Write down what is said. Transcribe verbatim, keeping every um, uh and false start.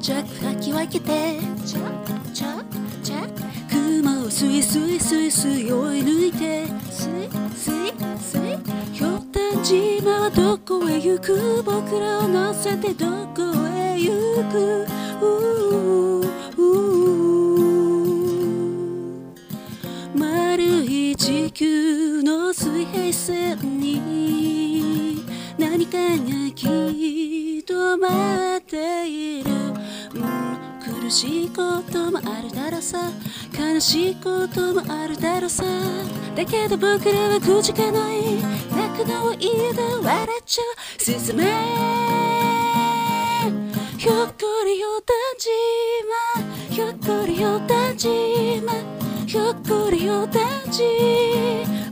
弱吐き分けてちょちょちょ雲をすいすいすいすい追い抜いてすいすいすいひょうたん島はどこへ行く僕らを乗せてどこへ行く丸い地球の水平線に何かがきっと待っている、うん、苦しいこともあるだろうさ悲しいこともあるだろうさだけど僕らはくじかない泣くのはいいだ笑っちゃう進めひょっこりひょうたん島ひょっこりひょうたん島ひょっこりひょうたん島